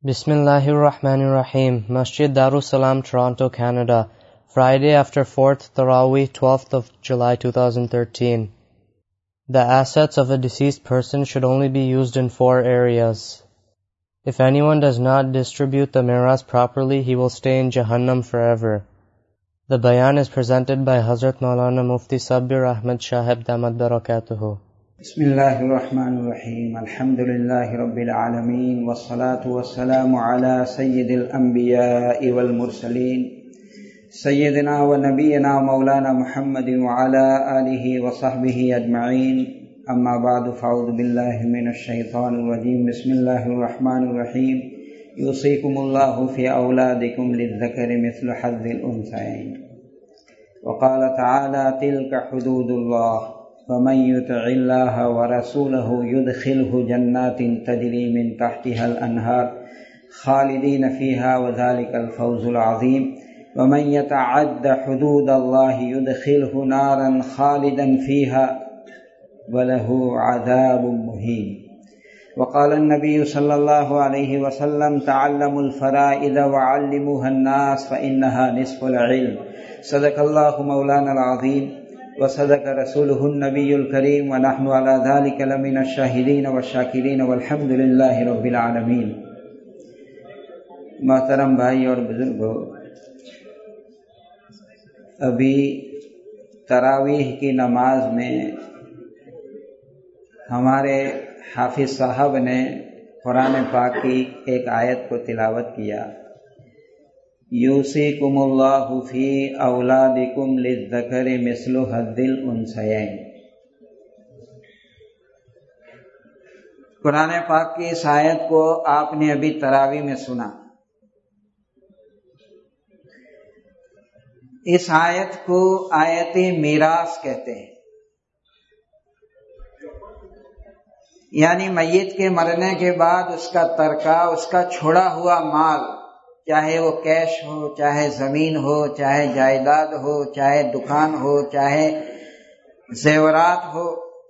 Bismillahirrahmanirrahim. Masjid Darussalam, Toronto, Canada. Friday after 4th Taraweeh, 12th of July 2013. The assets of a deceased person should only be used in 4 areas. If anyone does not distribute the miras properly, he will stay in Jahannam forever. The bayan is presented by Hazrat Maulana Mufti Sabbir Ahmad Shahib Damat Barakatuhu. Bismillahirrahmanirrahim. Alhamdulillahi Rabbil Alameen. Wassalatu wassalamu ala Sayyidil Anbiya'i wal Mursaleen. Sayyidina wa Nabiyyina Maulana Muhammadin wa ala alihi wa sahbihi ajma'een. Amma ba'du, fa'udhu billahi minash shaitanir rajim. Bismillahirrahmanirrahim. Yusikumullahu fi awladikum lidhakari mithlu hazzil unthayayn. Wa qala ta'ala tilka hududullah. وَمَنْ يُطِعِ اللَّهَ وَرَسُولَهُ يُدْخِلْهُ جَنَّاتٍ تَجْرِي مِنْ تَحْتِهَا الْأَنْهَارُ خَالِدِينَ فِيهَا وَذَلِكَ الْفَوْزُ الْعَظِيمُ وَمَنْ يَتَعَدَّ حُدُودَ اللَّهِ يُدْخِلْهُ نَارًا خَالِدًا فِيهَا وَلَهُ عَذَابٌ مُهِينٌ. وقال النبي صلى الله عليه وسلم تعلموا الفرائض وعلموها الناس فإنها نصف العلم. صدق الله مولانا العظيم وصدق رسوله النبي الكريم ونحن على ذلك لمن الشاهدين والشاكرين والحمد لله رب العالمين. محترم بھائی اور بزرگوں، ابھی تراویح کی نماز میں ہمارے حافظ صاحب نے قرآن پاک کی ایک آیت کو تلاوت کیا، یوصیکم اللہ فی اولادکم للذکر مثل حظ الانثیین. قرآن پاک کی اس آیت کو آپ نے ابھی تراویح میں سنا. اس آیت کو آیت میراث کہتے ہیں، یعنی میت کے مرنے کے بعد اس کا ترکہ، اس کا چھوڑا ہوا مال، چاہے وہ کیش ہو، چاہے زمین ہو، چاہے جائیداد ہو، چاہے دکان ہو، چاہے زیورات ہو،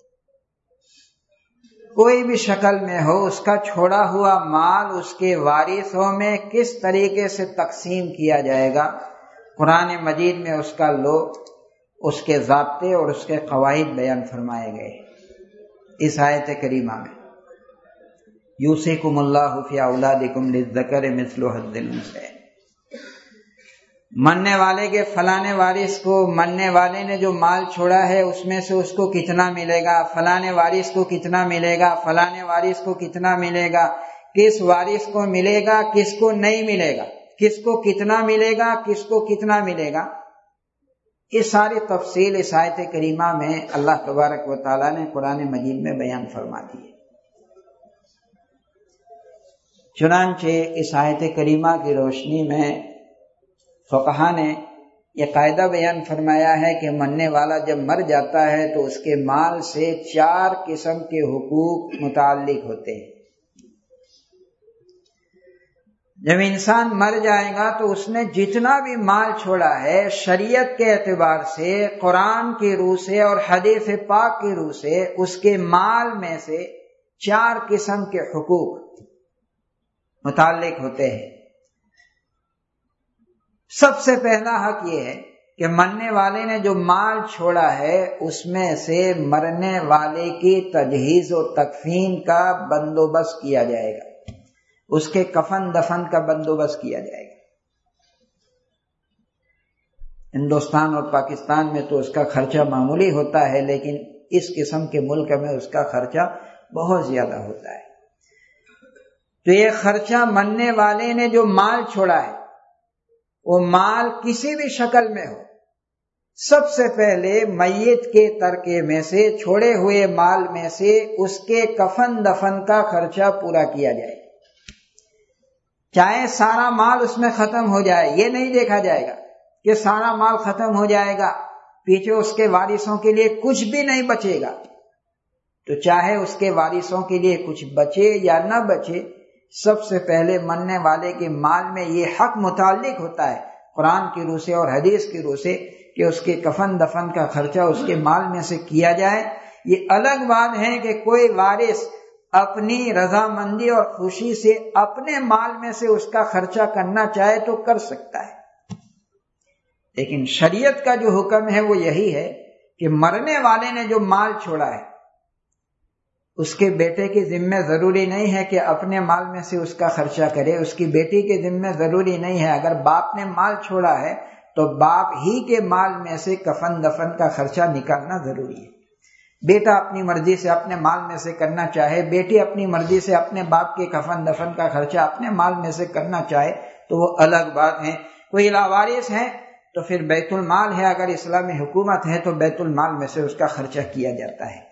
کوئی بھی شکل میں ہو، اس کا چھوڑا ہوا مال اس کے وارثوں میں کس طریقے سے تقسیم کیا جائے گا، قرآن مجید میں اس کا اس کے ضابطے اور اس کے قواعد بیان فرمائے گئے اس آیت کریمہ میں. یوصیکم اللہ فی اولادکم للذکر مثل حظ الانثیین. مرنے والے کے فلانے وارث کو، مرنے والے نے جو مال چھوڑا ہے اس میں سے اس کو کتنا ملے گا، فلانے وارث کو کتنا ملے گا، فلانے وارث کو کتنا ملے گا، کس وارث کو ملے گا، کس کو نہیں ملے گا، کس کو کتنا ملے گا، کس کو کتنا ملے گا، یہ ساری تفصیل اس آیت کریمہ میں اللہ تبارک و تعالیٰ نے قرآن مجید میں بیان فرما دی ہے. چنانچہ اس آیت کریمہ کی روشنی میں فقہا نے یہ قاعدہ بیان فرمایا ہے کہ مرنے والا جب مر جاتا ہے تو اس کے مال سے 4 قسم کے حقوق متعلق ہوتے ہیں. جب انسان مر جائے گا تو اس نے جتنا بھی مال چھوڑا ہے، شریعت کے اعتبار سے، قرآن کی روح سے اور حدیث پاک کی روح سے، اس کے مال میں سے 4 قسم کے حقوق متعلق ہوتے ہیں. سب سے پہلا حق یہ ہے کہ مرنے والے نے جو مال چھوڑا ہے اس میں سے مرنے والے کی تجہیز و تکفین کا بندوبست کیا جائے گا، اس کے کفن دفن کا بندوبست کیا جائے گا. ہندوستان اور پاکستان میں تو اس کا خرچہ معمولی ہوتا ہے، لیکن اس قسم کے ملک میں اس کا خرچہ بہت زیادہ ہوتا ہے. تو یہ خرچہ مرنے والے نے جو مال چھوڑا ہے، وہ مال کسی بھی شکل میں ہو، سب سے پہلے میت کے ترکے میں سے، چھوڑے ہوئے مال میں سے اس کے کفن دفن کا خرچہ پورا کیا جائے. چاہے سارا مال اس میں ختم ہو جائے، یہ نہیں دیکھا جائے گا کہ سارا مال ختم ہو جائے گا، پیچھے اس کے وارثوں کے لیے کچھ بھی نہیں بچے گا. تو چاہے اس کے وارثوں کے لیے کچھ بچے یا نہ بچے، سب سے پہلے مرنے والے کے مال میں یہ حق متعلق ہوتا ہے قرآن کی روح سے اور حدیث کی روح سے کہ اس کے کفن دفن کا خرچہ اس کے مال میں سے کیا جائے. یہ الگ بات ہے کہ کوئی وارث اپنی رضامندی اور خوشی سے اپنے مال میں سے اس کا خرچہ کرنا چاہے تو کر سکتا ہے، لیکن شریعت کا جو حکم ہے وہ یہی ہے کہ مرنے والے نے جو مال چھوڑا ہے اس کے بیٹے کے ذمہ ضروری نہیں ہے کہ اپنے مال میں سے اس کا خرچہ کرے، اس کی بیٹی کے ذمہ ضروری نہیں ہے، اگر باپ نے مال چھوڑا ہے تو باپ ہی کے مال میں سے کفن دفن کا خرچہ نکالنا ضروری ہے۔ بیٹا اپنی مرضی سے اپنے مال میں سے کرنا چاہے، بیٹی اپنی مرضی سے اپنے باپ کے کفن دفن کا خرچہ اپنے مال میں سے کرنا چاہے تو وہ الگ بات ہے۔ کوئی لاوارث ہے تو پھر بیت المال ہے، اگر اسلامی حکومت ہے تو بیت المال میں سے اس کا خرچہ کیا جاتا ہے۔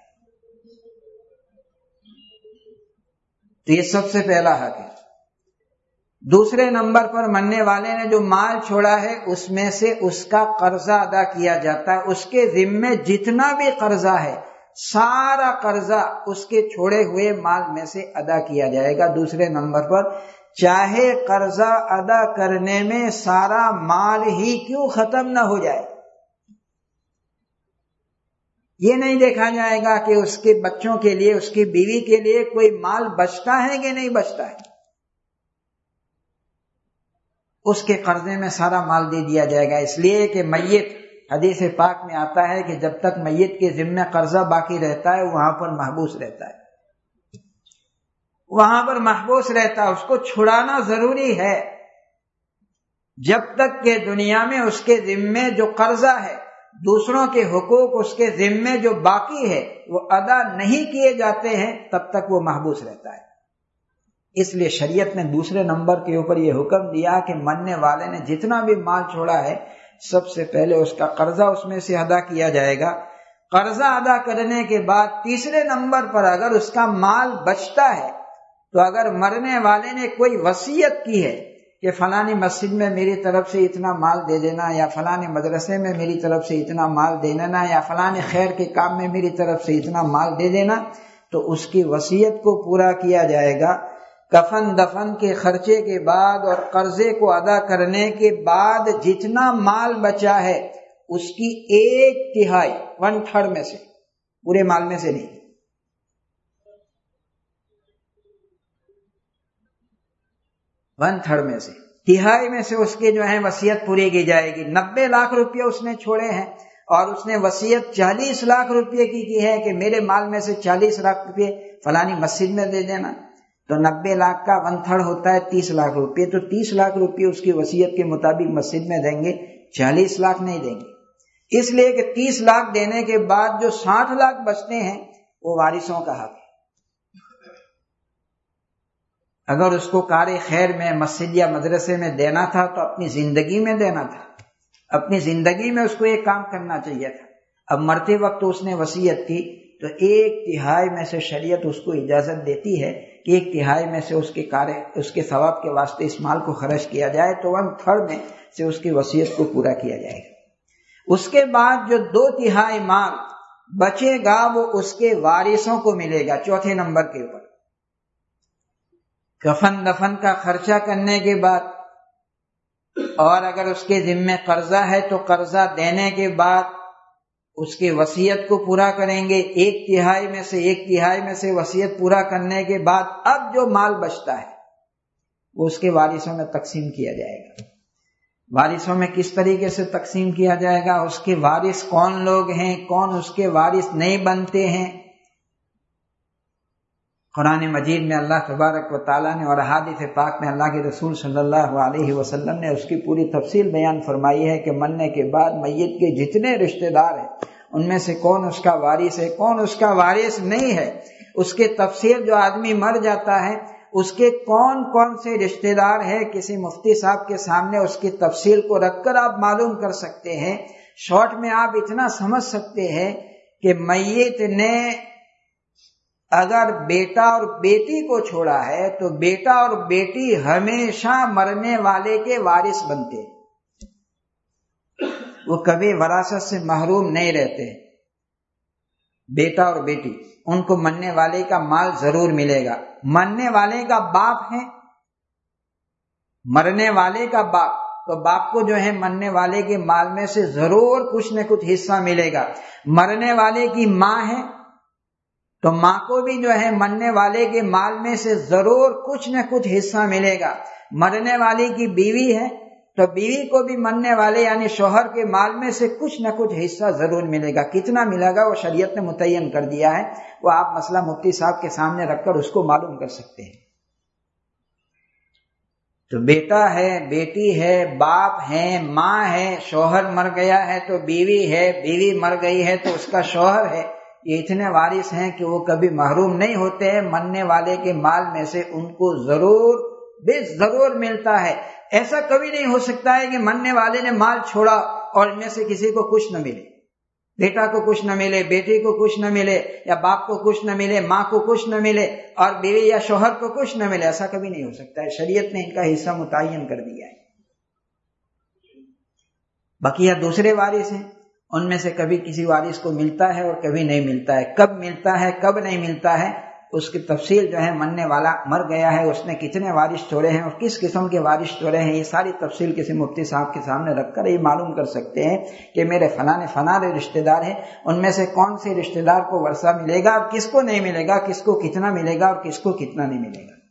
تو یہ سب سے پہلا حق ہے۔ دوسرے نمبر پر مرنے والے نے جو مال چھوڑا ہے اس میں سے اس کا قرضہ ادا کیا جاتا ہے، اس کے ذمے جتنا بھی قرضہ ہے سارا قرضہ اس کے چھوڑے ہوئے مال میں سے ادا کیا جائے گا۔ دوسرے نمبر پر چاہے قرضہ ادا کرنے میں سارا مال ہی کیوں ختم نہ ہو جائے، یہ نہیں دیکھا جائے گا کہ اس کے بچوں کے لیے، اس کی بیوی کے لیے کوئی مال بچتا ہے کہ نہیں بچتا ہے، اس کے قرضے میں سارا مال دے دیا جائے گا، اس لیے کہ میت، حدیث پاک میں آتا ہے کہ جب تک میت کے ذمہ قرضہ باقی رہتا ہے وہاں پر محبوس رہتا ہے، وہاں پر محبوس رہتا ہے، اس کو چھڑانا ضروری ہے جب تک کہ دنیا میں اس کے ذمے جو قرضہ ہے، دوسروں کے حقوق اس کے ذمے جو باقی ہے وہ ادا نہیں کیے جاتے ہیں، تب تک وہ محبوس رہتا ہے۔ اس لیے شریعت نے دوسرے نمبر کے اوپر یہ حکم دیا کہ مرنے والے نے جتنا بھی مال چھوڑا ہے سب سے پہلے اس کا قرضہ اس میں سے ادا کیا جائے گا۔ قرضہ ادا کرنے کے بعد تیسرے نمبر پر اگر اس کا مال بچتا ہے تو اگر مرنے والے نے کوئی وصیت کی ہے کہ فلانی مسجد میں میری طرف سے اتنا مال دے دینا، یا فلانی مدرسے میں میری طرف سے اتنا مال دے دینا، یا فلانی خیر کے کام میں میری طرف سے اتنا مال دے دینا، تو اس کی وصیت کو پورا کیا جائے گا۔ کفن دفن کے خرچے کے بعد اور قرضے کو ادا کرنے کے بعد جتنا مال بچا ہے اس کی 1/3، 1/3 میں سے، پورے مال میں سے نہیں، 1/3 میں سے، تہائی میں سے اس کے جو ہے وصیت پوری کی جائے گی۔ 90 لاکھ روپے اس نے چھوڑے ہیں اور اس نے وصیت 40 لاکھ روپے کی ہے کہ میرے مال میں سے 40 لاکھ روپے فلانی مسجد میں دے دینا، تو 90 لاکھ کا 1/3 ہوتا ہے 30 لاکھ روپے، تو 30 لاکھ روپے اس کی وصیت کے مطابق مسجد میں دیں گے، 40 لاکھ نہیں دیں گے، اس لیے کہ 30 لاکھ دینے کے بعد جو 60 لاکھ بچتے ہیں وہ وارثوں کا حق ہے۔ اگر اس کو کار خیر میں، مسجد یا مدرسے میں دینا تھا تو اپنی زندگی میں دینا تھا، اپنی زندگی میں اس کو ایک کام کرنا چاہیے تھا۔ اب مرتے وقت اس نے وصیت کی تو 1/3 میں سے شریعت اس کو اجازت دیتی ہے کہ 1/3 میں سے اس کے ثواب کے واسطے اس مال کو خرچ کیا جائے، تو 1/3 میں سے اس کی وصیت کو پورا کیا جائے گا۔ اس کے بعد جو 2/3 مال بچے گا وہ اس کے وارثوں کو ملے گا۔ چوتھے نمبر کے اوپر کفن دفن کا خرچہ کرنے کے بعد، اور اگر اس کے ذمہ قرضہ ہے تو قرضہ دینے کے بعد اس کی وصیت کو پورا کریں گے، 1/3 میں سے وصیت پورا کرنے کے بعد اب جو مال بچتا ہے وہ اس کے وارثوں میں تقسیم کیا جائے گا۔ وارثوں میں کس طریقے سے تقسیم کیا جائے گا، اس کے وارث کون لوگ ہیں، کون اس کے وارث نہیں بنتے ہیں، قرآن مجید میں اللہ تبارک و تعالیٰ نے اور احادیث پاک میں اللہ کے رسول صلی اللہ علیہ وسلم نے اس کی پوری تفصیل بیان فرمائی ہے کہ مرنے کے بعد میت کے جتنے رشتہ دار ہیں ان میں سے کون اس کا وارث ہے، کون اس کا وارث نہیں ہے، اس کے تفصیل، جو آدمی مر جاتا ہے اس کے کون کون سے رشتہ دار ہیں، کسی مفتی صاحب کے سامنے اس کی تفصیل کو رکھ کر آپ معلوم کر سکتے ہیں۔ شارٹ میں آپ اتنا سمجھ سکتے ہیں کہ میت نے اگر بیٹا اور بیٹی کو چھوڑا ہے تو بیٹا اور بیٹی ہمیشہ مرنے والے کے وارث بنتے ہیں، وہ کبھی وراثت سے محروم نہیں رہتے۔ بیٹا اور بیٹی ان کو مرنے والے کا مال ضرور ملے گا۔ مرنے والے کا باپ ہے، مرنے والے کا باپ، تو باپ کو جو ہے مرنے والے کے مال میں سے ضرور کچھ نہ کچھ حصہ ملے گا۔ مرنے والے کی ماں ہے، تو ماں کو بھی جو ہے مرنے والے کے مال میں سے ضرور کچھ نہ کچھ حصہ ملے گا. مرنے والی کی بیوی ہے تو بیوی کو بھی مرنے والے یعنی شوہر کے مال میں سے کچھ نہ کچھ حصہ ضرور ملے گا. کتنا ملے گا وہ شریعت نے متعین کر دیا ہے، وہ آپ مسئلہ مفتی صاحب کے سامنے رکھ کر اس کو معلوم کر سکتے ہیں. تو بیٹا ہے، بیٹی ہے، باپ ہے، ماں ہے، شوہر مر گیا ہے تو بیوی ہے، بیوی مر گئی ہے تو اس کا شوہر ہے. یہ اتنے وارث ہیں کہ وہ کبھی محروم نہیں ہوتے ہیں، مرنے والے کے مال میں سے ان کو ضرور بے ضرور ملتا ہے. ایسا کبھی نہیں ہو سکتا ہے کہ مرنے والے نے مال چھوڑا اور ان میں سے کسی کو کچھ نہ ملے، بیٹا کو کچھ نہ ملے، بیٹی کو کچھ نہ ملے، یا باپ کو کچھ نہ ملے، ماں کو کچھ نہ ملے اور بیوی یا شوہر کو کچھ نہ ملے. ایسا کبھی نہیں ہو سکتا ہے، شریعت نے ان کا حصہ متعین کر دیا ہے. بقیہ دوسرے وارث ہیں، ان میں سے کبھی کسی وارث کو ملتا ہے اور کبھی نہیں ملتا ہے. کب ملتا ہے کب نہیں ملتا ہے اس کی تفصیل جو ہے، مرنے والا مر گیا ہے اس نے کتنے وارث چھوڑے ہیں اور کس قسم کے وارث چھوڑے ہیں، یہ ساری تفصیل کسی مفتی صاحب کے سامنے رکھ کر یہ معلوم کر سکتے ہیں کہ میرے فلاں رشتہ دار ہیں، ان میں سے کون سے رشتہ دار کو ورثہ ملے گا اور کس کو نہیں ملے گا، کس کو کتنا ملے گا اور کس کو کتنا نہیں ملے گا.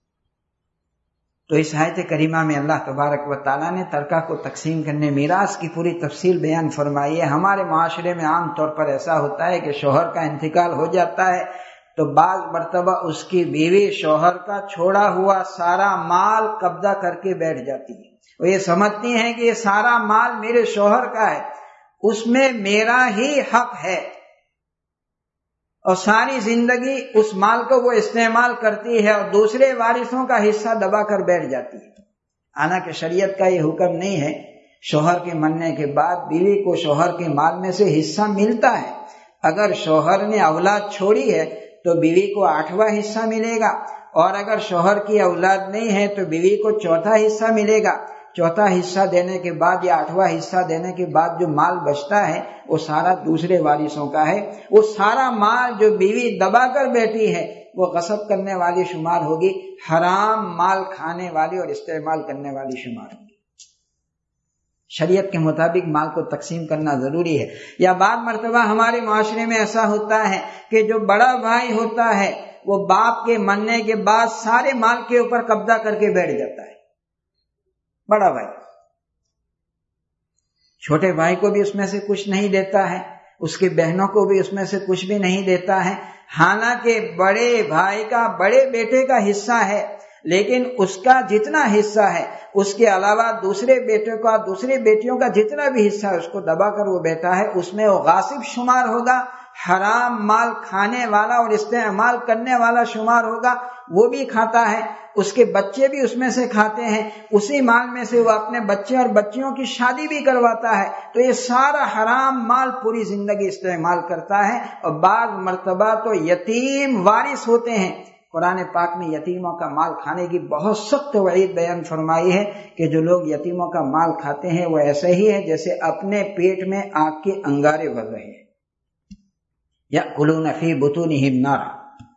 تو اس آیت کریمہ میں اللہ تبارک و تعالیٰ نے ترکہ کو تقسیم کرنے، میراث کی پوری تفصیل بیان فرمائی ہے. ہمارے معاشرے میں عام طور پر ایسا ہوتا ہے کہ شوہر کا انتقال ہو جاتا ہے تو بعض مرتبہ اس کی بیوی شوہر کا چھوڑا ہوا سارا مال قبضہ کر کے بیٹھ جاتی ہے. وہ یہ سمجھتی ہیں کہ یہ سارا مال میرے شوہر کا ہے، اس میں میرا ہی حق ہے، اور ساری زندگی اس مال کو وہ استعمال کرتی ہے اور دوسرے وارثوں کا حصہ دبا کر بیٹھ جاتی ہے. حالانکہ شریعت کا یہ حکم نہیں ہے. شوہر کے مرنے کے بعد بیوی کو شوہر کے مال میں سے حصہ ملتا ہے. اگر شوہر نے اولاد چھوڑی ہے تو بیوی کو 8واں حصہ ملے گا، اور اگر شوہر کی اولاد نہیں ہے تو بیوی کو 4تھا حصہ ملے گا. 4تھا حصہ دینے کے بعد یا 8واں حصہ دینے کے بعد جو مال بچتا ہے وہ سارا دوسرے وارثوں کا ہے. وہ سارا مال جو بیوی دبا کر بیٹھی ہے وہ غصب کرنے والی شمار ہوگی، حرام مال کھانے والی اور استعمال کرنے والی شمار ہوگی. شریعت کے مطابق مال کو تقسیم کرنا ضروری ہے. یا بعض مرتبہ ہمارے معاشرے میں ایسا ہوتا ہے کہ جو بڑا بھائی ہوتا ہے وہ باپ کے مرنے کے بعد سارے مال کے اوپر قبضہ کر کے بیٹھ جاتا ہے. بڑا بھائی چھوٹے بھائی کو بھی اس میں سے کچھ نہیں دیتا ہے، اس کی بہنوں کو بھی اس میں سے کچھ بھی نہیں دیتا ہے. حالانکہ بڑے بھائی کا بڑے بیٹے کا حصہ ہے، لیکن اس کا جتنا حصہ ہے اس کے علاوہ دوسرے بیٹے کا دوسری بیٹیوں کا جتنا بھی حصہ ہے اس کو دبا کر وہ بیٹا ہے، اس میں وہ غاصب شمار ہوگا، حرام مال کھانے والا اور استعمال کرنے والا شمار ہوگا. وہ بھی کھاتا ہے، اس کے بچے بھی اس میں سے کھاتے ہیں، اسی مال میں سے وہ اپنے بچے اور بچیوں کی شادی بھی کرواتا ہے. تو یہ سارا حرام مال پوری زندگی استعمال کرتا ہے. اور بعض مرتبہ تو یتیم وارث ہوتے ہیں. قرآن پاک میں یتیموں کا مال کھانے کی بہت سخت وعید بیان فرمائی ہے کہ جو لوگ یتیموں کا مال کھاتے ہیں وہ ایسے ہی ہے جیسے اپنے پیٹ میں آگ کے انگارے بھر رہے ہیں. یأکلون فی بطونہم نارا.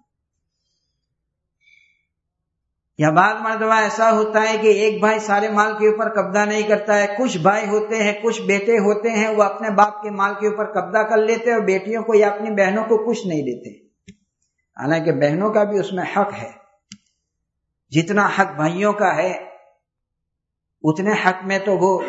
یا بعض مرتبہ ایسا ہوتا ہے کہ ایک بھائی سارے مال کے اوپر قبضہ نہیں کرتا ہے، کچھ بھائی ہوتے ہیں، کچھ بیٹے ہوتے ہیں، وہ اپنے باپ کے مال کے اوپر قبضہ کر لیتے اور بیٹیوں کو یا اپنی بہنوں کو کچھ نہیں دیتے. حالانکہ بہنوں کا بھی اس میں حق ہے. جتنا حق بھائیوں کا ہے اتنے حق میں تو وہ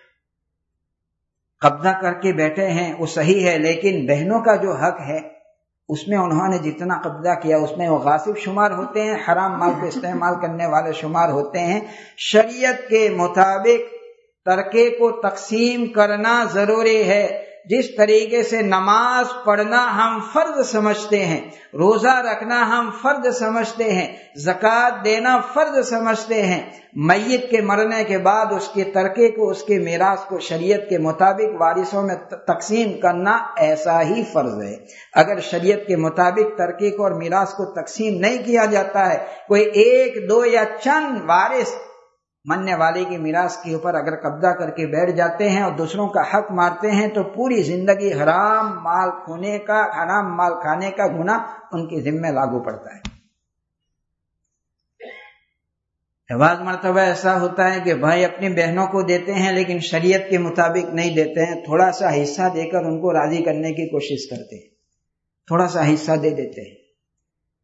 قبضہ کر کے بیٹھے ہیں، وہ صحیح ہے، لیکن بہنوں کا جو حق ہے اس میں انہوں نے جتنا قبضہ کیا اس میں وہ غاصب شمار ہوتے ہیں، حرام مال کو استعمال کرنے والے شمار ہوتے ہیں. شریعت کے مطابق ترکے کو تقسیم کرنا ضروری ہے. جس طریقے سے نماز پڑھنا ہم فرض سمجھتے ہیں، روزہ رکھنا ہم فرض سمجھتے ہیں، زکوٰۃ دینا فرض سمجھتے ہیں، میت کے مرنے کے بعد اس کے ترکے کو، اس کے میراث کو شریعت کے مطابق وارثوں میں تقسیم کرنا ایسا ہی فرض ہے. اگر شریعت کے مطابق ترکے کو اور میراث کو تقسیم نہیں کیا جاتا ہے، کوئی ایک دو یا چند وارث مرنے والے کی میراث کے اوپر اگر قبضہ کر کے بیٹھ جاتے ہیں اور دوسروں کا حق مارتے ہیں تو پوری زندگی حرام مال کھانے کا گناہ ان کے ذمہ لاگو پڑتا ہے. بعض مرتبہ ایسا ہوتا ہے کہ بھائی اپنی بہنوں کو دیتے ہیں لیکن شریعت کے مطابق نہیں دیتے ہیں، تھوڑا سا حصہ دے کر ان کو راضی کرنے کی کوشش کرتے ہیں، تھوڑا سا حصہ دے دیتے ہیں.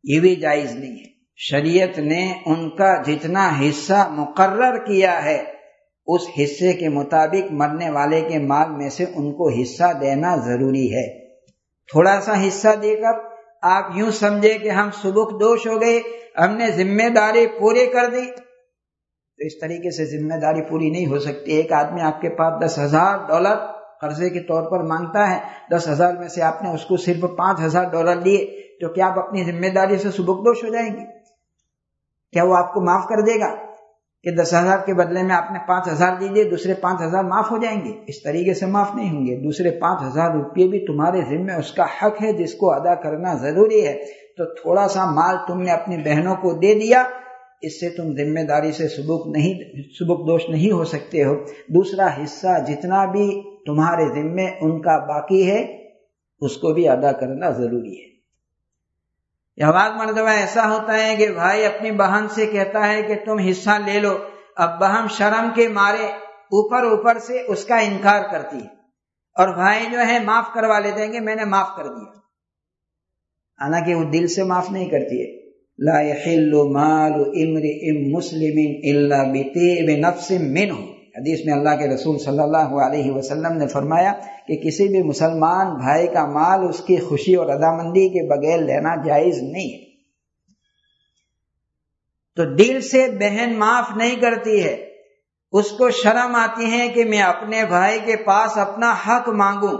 یہ بھی جائز نہیں ہے۔ شریعت نے ان کا جتنا حصہ مقرر کیا ہے اس حصے کے مطابق مرنے والے کے مال میں سے ان کو حصہ دینا ضروری ہے۔ تھوڑا سا حصہ دے کر آپ یوں سمجھے کہ ہم سبک دوش ہو گئے، ہم نے ذمہ داری پوری کر دی، تو اس طریقے سے ذمہ داری پوری نہیں ہو سکتی۔ ایک آدمی آپ کے پاس $10,000 قرضے کے طور پر مانگتا ہے، 10,000 میں سے آپ نے اس کو صرف $5,000 دیے، تو کیا آپ اپنی ذمہ داری سے سبک دوش ہو جائیں گے؟ کیا وہ آپ کو معاف کر دے گا کہ 10,000 کے بدلے میں آپ نے 5,000 دیے، دوسرے 5,000 معاف ہو جائیں گے؟ اس طریقے سے معاف نہیں ہوں گے۔ دوسرے 5,000 روپے بھی تمہارے ذمہ اس کا حق ہے جس کو ادا کرنا ضروری ہے۔ تو تھوڑا سا مال تم نے اپنی بہنوں کو دے دیا، اس سے تم ذمہ داری سے سبک دوش نہیں ہو سکتے ہو۔ دوسرا حصہ جتنا بھی تمہارے ذمہ ان کا باقی ہے اس کو بھی ادا کرنا ضروری ہے۔ یا بعض مرتبہ ایسا ہوتا ہے کہ بھائی اپنی بہن سے کہتا ہے کہ تم حصہ لے لو، اب بہن شرم کے مارے اوپر سے اس کا انکار کرتی ہے، اور بھائی جو ہے معاف کروا لیتے ہیں کہ میں نے معاف کر دیا، حالانکہ وہ دل سے معاف نہیں کرتی ہے۔ لا يحل مال امرئ مسلم الا بطیب نفس منہ، حدیث میں اللہ کے رسول صلی اللہ علیہ وسلم نے فرمایا کہ کسی بھی مسلمان بھائی کا مال اس کی خوشی اور رضامندی کے بغیر لینا جائز نہیں ہے۔ تو دل سے بہن معاف نہیں کرتی ہے، اس کو شرم آتی ہے کہ میں اپنے بھائی کے پاس اپنا حق مانگوں،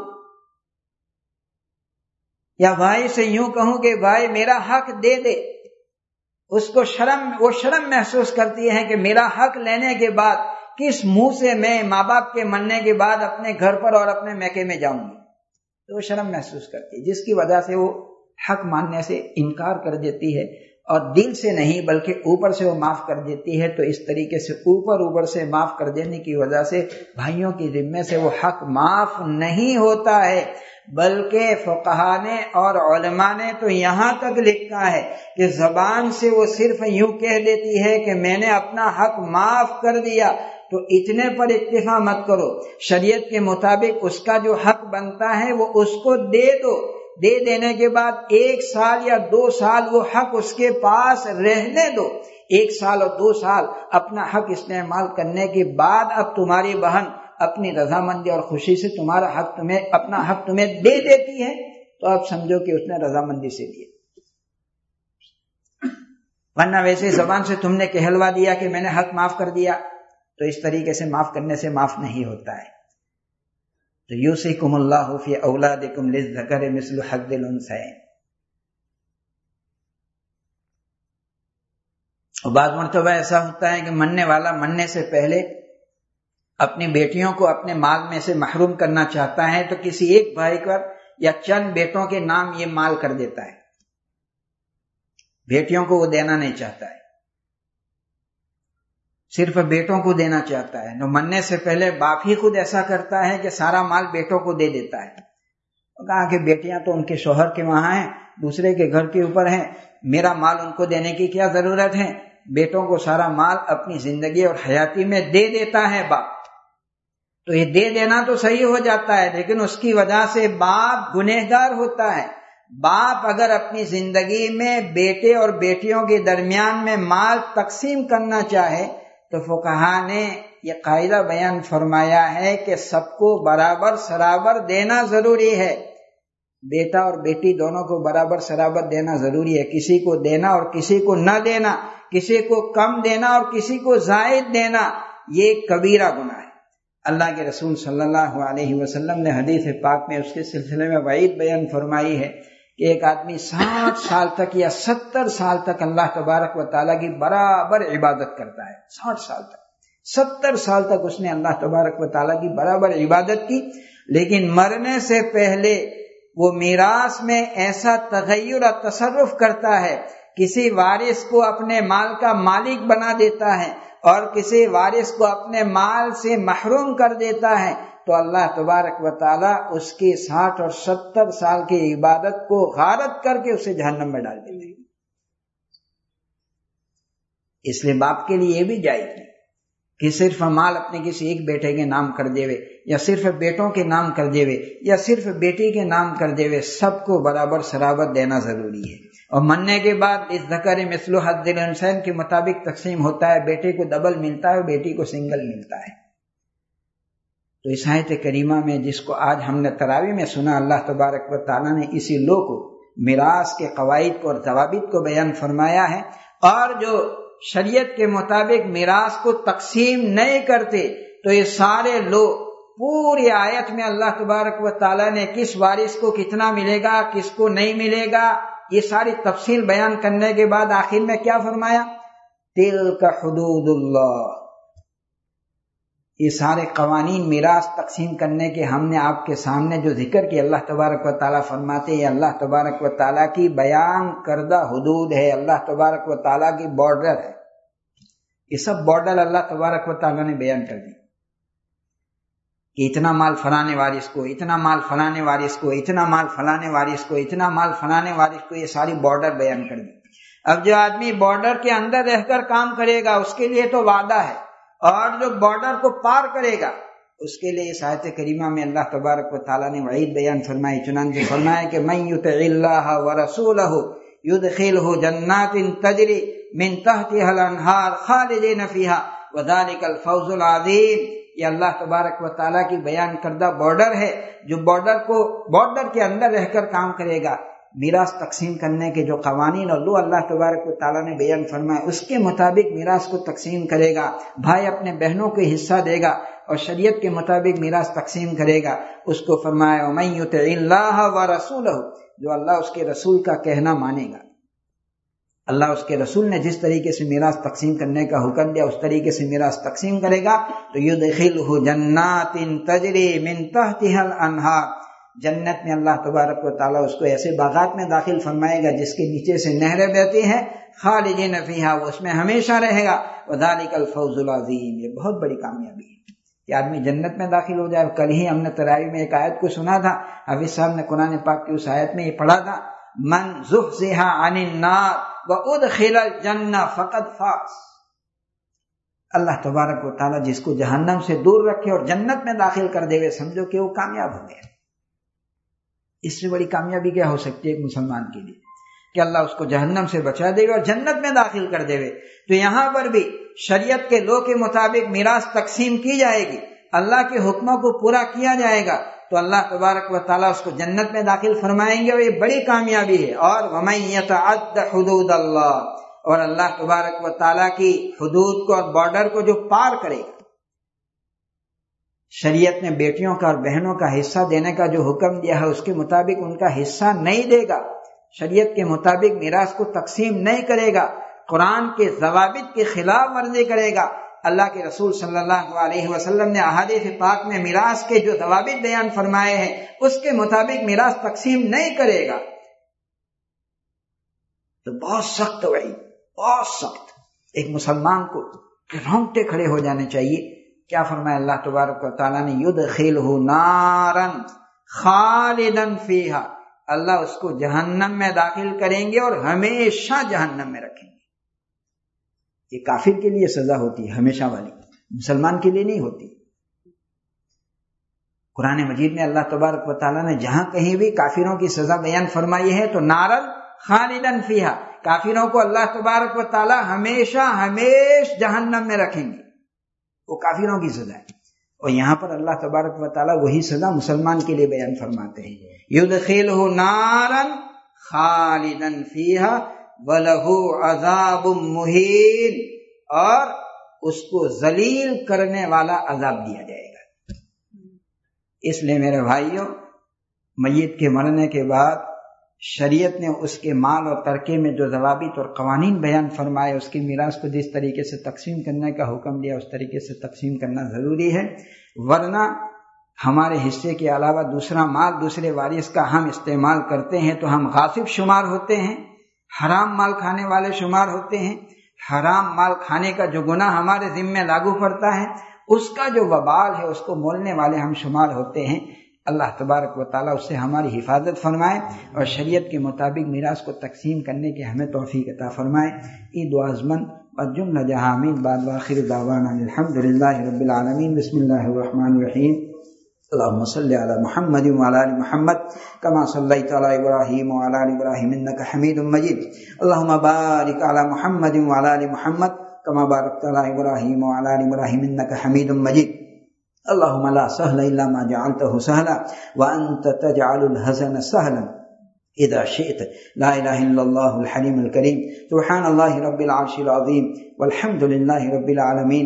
یا بھائی سے یوں کہوں کہ بھائی میرا حق دے دے، اس کو وہ شرم محسوس کرتی ہے کہ میرا حق لینے کے بعد کس منہ سے میں ماں باپ کے مننے کے بعد اپنے گھر پر اور اپنے میکے میں جاؤں گی، تو وہ شرم محسوس کرتی ہے، جس کی وجہ سے وہ حق ماننے سے انکار کر دیتی ہے، اور دل سے نہیں بلکہ اوپر سے وہ معاف کر دیتی ہے۔ تو اس طریقے سے اوپر سے معاف کر دینے کی وجہ سے بھائیوں کی ذمے سے وہ حق معاف نہیں ہوتا ہے، بلکہ فقہا نے اور علماء نے تو یہاں تک لکھا ہے کہ زبان سے وہ صرف یوں کہہ دیتی ہے کہ میں نے اپنا حق معاف کر دیا، تو اتنے پر اکتفا مت کرو، شریعت کے مطابق اس کا جو حق بنتا ہے وہ اس کو دے دو، دے دینے کے بعد 1 سال یا 2 سال وہ حق اس کے پاس رہنے دو، 1 سال اور 2 سال اپنا حق استعمال کرنے کے بعد اب تمہاری بہن اپنی رضامندی اور خوشی سے اپنا حق تمہیں دے دیتی ہے، تو اب سمجھو کہ اس نے رضامندی سے دیا، ورنہ ویسے زبان سے تم نے کہلوا دیا کہ میں نے حق معاف کر دیا، تو اس طریقے سے معاف کرنے سے معاف نہیں ہوتا ہے۔ تو یوصیکم اللہ فی اولادکم للذکر مثل حظ الانثیین۔ اور بعض مرتبہ ایسا ہوتا ہے کہ مننے والا مننے سے پہلے اپنی بیٹیوں کو اپنے مال میں سے محروم کرنا چاہتا ہے، تو کسی ایک بھائی پر یا چند بیٹوں کے نام یہ مال کر دیتا ہے، بیٹیوں کو وہ دینا نہیں چاہتا ہے، صرف بیٹوں کو دینا چاہتا ہے۔ تو مننے سے پہلے باپ ہی خود ایسا کرتا ہے کہ سارا مال بیٹوں کو دے دیتا ہے، کہا کہ بیٹیاں تو ان کے شوہر کے وہاں ہیں، دوسرے کے گھر کے اوپر ہیں، میرا مال ان کو دینے کی کیا ضرورت ہے، بیٹوں کو سارا مال اپنی زندگی اور حیاتی میں دے دیتا ہے باپ۔ تو یہ دے دینا تو صحیح ہو جاتا ہے، لیکن اس کی وجہ سے باپ گنہگار ہوتا ہے۔ باپ اگر اپنی زندگی میں بیٹے اور بیٹیوں کے درمیان میں مال تقسیم کرنا چاہے تو فقہا نے یہ قاعدہ بیان فرمایا ہے کہ سب کو برابر سرابر دینا ضروری ہے، بیٹا اور بیٹی دونوں کو برابر سرابر دینا ضروری ہے، کسی کو دینا اور کسی کو نہ دینا، کسی کو کم دینا اور کسی کو زائد دینا، یہ کبیرہ گناہ ہے۔ اللہ کے رسول صلی اللہ علیہ وسلم نے حدیث پاک میں اس کے سلسلے میں وعید بیان فرمائی ہے کہ ایک آدمی 60 سال تک یا 70 سال تک اللہ تبارک و تعالیٰ کی برابر عبادت کرتا ہے، 60 سال تک، 70 سال تک اس نے اللہ تبارک و تعالیٰ کی برابر عبادت کی، لیکن مرنے سے پہلے وہ میراث میں ایسا تغیر اور تصرف کرتا ہے، کسی وارث کو اپنے مال کا مالک بنا دیتا ہے اور کسی وارث کو اپنے مال سے محروم کر دیتا ہے، تو اللہ تبارک و تعالیٰ اس کی 60 اور 70 سال کی عبادت کو غارت کر کے اسے جہنم میں ڈال دیتے ہیں۔ اس لیے باپ کے لیے یہ بھی جائز نہیں کہ صرف مال اپنے کسی ایک بیٹے کے نام کر دے یا صرف بیٹوں کے نام کر دے یا صرف بیٹی کے نام کر دے، سب کو برابر سرابر دینا ضروری ہے۔ اور مرنے کے بعد اس ذکر مثل حظ الانثیین کے مطابق تقسیم ہوتا ہے، بیٹے کو ڈبل ملتا ہے، بیٹی کو سنگل ملتا ہے۔ تو اس آیت کریمہ میں جس کو آج ہم نے تراویح میں سنا، اللہ تبارک و تعالیٰ نے اسی لو کو میراث کے قواعد کو اور ضوابط کو بیان فرمایا ہے، اور جو شریعت کے مطابق میراث کو تقسیم نہیں کرتے تو یہ سارے لو پوری آیت میں اللہ تبارک و تعالیٰ نے کس وارث کو کتنا ملے گا، کس کو نہیں ملے گا، یہ ساری تفصیل بیان کرنے کے بعد آخر میں کیا فرمایا؟ تلک حدود اللہ۔ یہ سارے قوانین میراث تقسیم کرنے کے ہم نے آپ کے سامنے جو ذکر کی، اللہ تبارک و تعالیٰ فرماتے ہیں اللہ تبارک و تعالیٰ کی بیان کردہ حدود ہے، اللہ تبارک و تعالیٰ کی بارڈر ہے۔ یہ سب بارڈر اللہ تبارک و تعالیٰ نے بیان کر دی کہ اتنا مال فلانے وارث کو، اتنا مال فلانے وارث کو، اتنا مال فلانے وارث کو، اتنا مال فلانے وارث کو، یہ ساری بارڈر بیان کر دی۔ اب جو آدمی بارڈر کے اندر رہ کر کام کرے گا اس کے لیے تو وعدہ ہے، اور جو بارڈر کو پار کرے گا اس کے لیے اس آیت کریمہ میں اللہ تبارک و تعالیٰ نے وعید بیان فرمائی۔ چنانچہ فرمایا کہ من یطع اللہ ورسولہ یدخلہ جنات تجری من تحتها الانہار خالدین فیہا وذلک الفوز العظیم۔ یہ اللہ تبارک و تعالیٰ کی بیان کردہ بارڈر ہے، جو بارڈر کے اندر رہ کر کام کرے گا، میراث تقسیم کرنے کے جو قوانین اور لو اللہ تبارک و تعالیٰ نے بیان فرمایا اس کے مطابق میراث کو تقسیم کرے گا، بھائی اپنے بہنوں کو حصہ دے گا اور شریعت کے مطابق میراث تقسیم کرے گا، اس کو فرمایا وَمَن يُطِعِ اللَّهَ وَرَسُولَهُ، جو اللہ اس کے رسول کا کہنا مانے گا۔ اللہ اس کے رسول نے جس طریقے سے میراث تقسیم کرنے کا حکم دیا اس طریقے سے میراث تقسیم کرے گا تو یدخلہ جنات تجری من تحتها الانہار، جنت میں اللہ تبارک و تعالیٰ اس کو ایسے باغات میں داخل فرمائے گا جس کے نیچے سے نہریں بہتی ہیں، خالدین فیہا، وہ اس میں ہمیشہ رہے گا، وذالک الفوز العظیم، یہ بہت بڑی کامیابی ہے کہ آدمی جنت میں داخل ہو جائے۔ کل ہی ہم نے تراویح میں ایک آیت کو سنا تھا، حافظ صاحب نے قرآن پاک کی اس آیت میں یہ پڑھا تھا، من زحزح عن النار وادخل الجنہ فقد فاز۔ اللہ تبارک و تعالیٰ جس کو جہنم سے دور رکھے اور جنت میں داخل کر دے، سمجھو کہ وہ کامیاب ہو گیا۔ اس سے بڑی کامیابی کیا ہو سکتی ہے ایک مسلمان کے لیے کہ اللہ اس کو جہنم سے بچا دے گا اور جنت میں داخل کر دے گا۔ تو یہاں پر بھی شریعت کے لو کے مطابق میراث تقسیم کی جائے گی، اللہ کے حکموں کو پورا کیا جائے گا تو اللہ تبارک و تعالیٰ اس کو جنت میں داخل فرمائیں گے، اور یہ بڑی کامیابی ہے۔ اور وَمَن يَتَعَدَّ حُدُودَ اللَّهِ، اور اللہ تبارک و تعالیٰ کی حدود کو اور بارڈر کو جو پار کرے گا۔ شریعت نے بیٹیوں کا اور بہنوں کا حصہ دینے کا جو حکم دیا ہے اس کے مطابق ان کا حصہ نہیں دے گا، شریعت کے مطابق میراث کو تقسیم نہیں کرے گا، قرآن کے ضوابط کی خلاف ورزی کرے گا، اللہ کے رسول صلی اللہ علیہ وسلم نے احادیث پاک میں میراث کے جو ضوابط بیان فرمائے ہیں اس کے مطابق میراث تقسیم نہیں کرے گا تو بہت سخت وعید، بہت سخت، ایک مسلمان کو رونگٹے کھڑے ہو جانے چاہیے۔ کیا فرمایا اللہ تبارک و تعالیٰ نے؟ یدخلہ نارا خالدا فیہا، اللہ اس کو جہنم میں داخل کریں گے اور ہمیشہ جہنم میں رکھیں گے۔ یہ کافر کے لیے سزا ہوتی ہے ہمیشہ والی، مسلمان کے لیے نہیں ہوتی۔ قرآن مجید میں اللہ تبارک و تعالیٰ نے جہاں کہیں بھی کافروں کی سزا بیان فرمائی ہے تو نارا خالدا فیہا، کافروں کو اللہ تبارک و تعالیٰ ہمیشہ جہنم میں رکھیں گے، وہ کافروں کی سزا ہے۔ اور یہاں پر اللہ تبارک و تعالیٰ وہی سزا مسلمان کے لیے بیان فرماتے ہیں، یدخلہ نارا خالدا فیہا وَلَهُ عَذَابٌ مُهِینٌ، اور اس کو ذلیل کرنے والا عذاب دیا جائے گا۔ اس لیے میرے بھائیوں، میت کے مرنے کے بعد شریعت نے اس کے مال اور ترکے میں جو ضوابط اور قوانین بیان فرمائے، اس کی میراث کو جس طریقے سے تقسیم کرنے کا حکم دیا اس طریقے سے تقسیم کرنا ضروری ہے، ورنہ ہمارے حصے کے علاوہ دوسرا مال دوسرے وارث کا ہم استعمال کرتے ہیں تو ہم غاصب شمار ہوتے ہیں، حرام مال کھانے والے شمار ہوتے ہیں۔ حرام مال کھانے کا جو گناہ ہمارے ذمہ لاگو پڑتا ہے اس کا جو وبال ہے اس کو مولنے والے ہم شمار ہوتے ہیں۔ اللہ تبارک و تعالیٰ اس سے ہماری حفاظت فرمائے اور شریعت کے مطابق میراث کو تقسیم کرنے کے ہمیں توفیق عطا فرمائے۔ یہ دعا ازمن اور جملہ جہامین بعد وآخر دعوانا الحمدللہ رب العالمین۔ بسم اللہ الرحمن الرحیم۔ اللهم صل على محمد وعلى ال محمد كما صليت على ابراهيم وعلى ال ابراهيم انك حميد مجيد. اللهم بارك على محمد وعلى ال محمد كما باركت على ابراهيم وعلى ال ابراهيم انك حميد مجيد. اللهم لا سهل الا ما جعلته سهلا وانت تجعل الحزن سهلا اذا شئت. لا اله الا الله الحليم الكريم. سبحان الله رب العرش العظيم والحمد لله رب العالمين.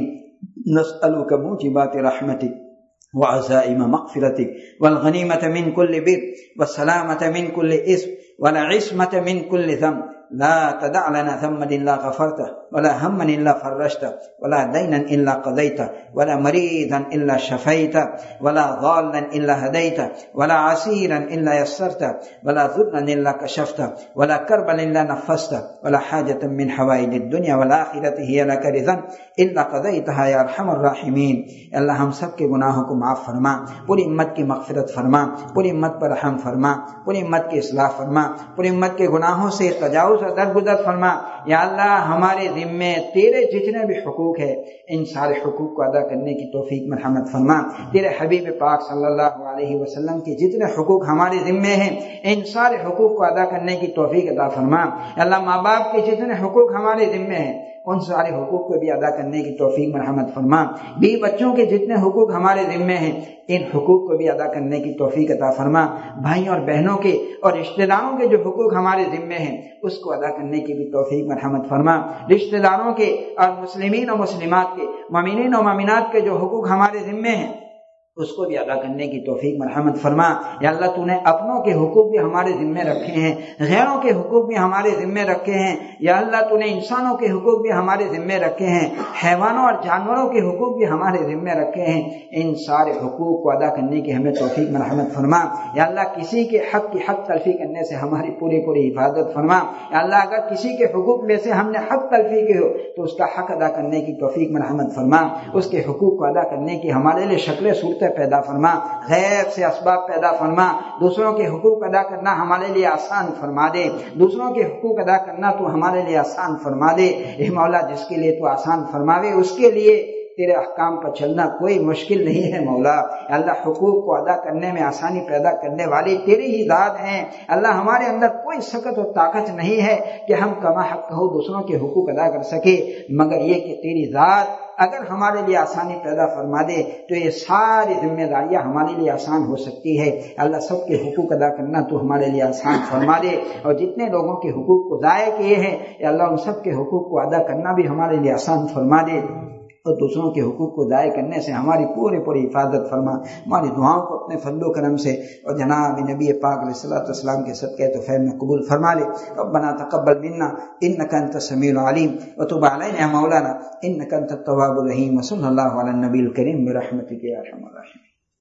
نسألك موجبات رحمتك وعزائم مغفرتك والغنيمة من كل بر والسلامة من كل إثم والعصمة من كل ذنب. لا تدع لنا ذنبا إلا غفرته ولا هما إلا فرجته ولا دينا إلا قضيته ولا مريضا إلا شفيته ولا ضالا إلا هديته ولا عسيرا إلا يسرته ولا ذلا إلا كشفته ولا كربا إلا نفسته ولا حاجة من حوائج الدنيا والآخرة هي لك رضا إلا قضيتها يا أرحم الراحمين. اللہ ہم سب کے گناہوں کو معاف فرما، پوری امت کی مغفرت فرما، پوری امت پر رحم فرما، پوری امت کی اصلاح فرما، پوری امت کے گناہوں سے تجاوز اور درگزر فرما. یا اللہ ہمارے ذمے تیرے جتنے بھی حقوق ہے ان سارے حقوق کو ادا کرنے کی توفیق مرحمت فرما. تیرے حبیب پاک صلی اللہ علیہ وسلم کے جتنے حقوق ہمارے ذمے ہیں ان سارے حقوق کو ادا کرنے کی توفیق عطا فرما. اللہ ماں باپ کے جتنے حقوق ہمارے ذمے ہیں ان سارے حقوق کو بھی ادا کرنے کی توفیق مرحمت فرما. بیوی بچوں کے جتنے حقوق ہمارے ذمے ہیں ان حقوق کو بھی ادا کرنے کی توفیق عطا فرما. بھائیوں اور بہنوں کے اور رشتہ داروں کے جو حقوق ہمارے ذمے ہیں اس کو ادا کرنے کی بھی توفیق مرحمت فرما. رشتہ داروں کے اور مسلمین اور مسلمات کے، مومنین اور مومنات کے جو حقوق ہمارے ذمے ہیں اس کو بھی ادا کرنے کی توفیق مرحمت فرما. یا اللہ تو نے اپنوں کے حقوق بھی ہمارے ذمے رکھے ہیں، غیروں کے حقوق بھی ہمارے ذمے رکھے ہیں. یا اللہ تو نے انسانوں کے حقوق بھی ہمارے ذمے رکھے ہیں، حیوانوں اور جانوروں کے حقوق بھی ہمارے ذمے رکھے ہیں. ان سارے حقوق کو ادا کرنے کی ہمیں توفیق مرحمت فرما. یا اللہ کسی کے حق کی حق تلفی کرنے سے ہماری پوری حفاظت فرما. یا اللہ اگر کسی کے حقوق میں سے ہم نے حق تلفی کی ہو تو اس کا حق ادا کرنے کی توفیق مرحمت فرما. اس کے حقوق کو ادا کرنے کی ہمارے لیے شکلیں صورتیں پیدا فرما، غیب سے اسباب پیدا فرما. دوسروں کے حقوق ادا کرنا ہمارے لیے آسان فرما دے، دوسروں کے حقوق ادا کرنا تو ہمارے لیے آسان فرما دے. اے مولا جس کے لیے تو آسان فرماوے اس کے لیے تیرے احکام پر چلنا کوئی مشکل نہیں ہے. مولا اللہ حقوق کو ادا کرنے میں آسانی پیدا کرنے والی تیری ہی ذات ہیں. اللہ ہمارے اندر کوئی سکت و طاقت نہیں ہے کہ ہم کما حق ہو دوسروں کے حقوق ادا کر سکے، مگر یہ کہ تیری ذات اگر ہمارے لیے آسانی پیدا فرما دے تو یہ ساری ذمہ داریاں ہمارے لیے آسان ہو سکتی ہے. اللہ سب کے حقوق ادا کرنا تو ہمارے لیے آسان فرما دے، اور جتنے لوگوں کے حقوق کو ضائع کیے ہیں یا اللہ ان سب کے حقوق کو ادا کرنا بھی ہمارے لیے آسان فرما دے، اور دوسروں کے حقوق کو ضائع کرنے سے ہماری پوری حفاظت فرما. ہماری دعاؤں کو اپنے فضل و کرم سے اور جناب نبی پاک علیہ الصلوۃ والسلام کے صدقے تو فہم میں قبول فرما لے. ربنا تقبل منا انك انت السميع العليم وتب علينا مولانا انك انت التواب الرحيم. وصلی اللہ علی النبی الکریم برحمتک یا ارحم الراحمین.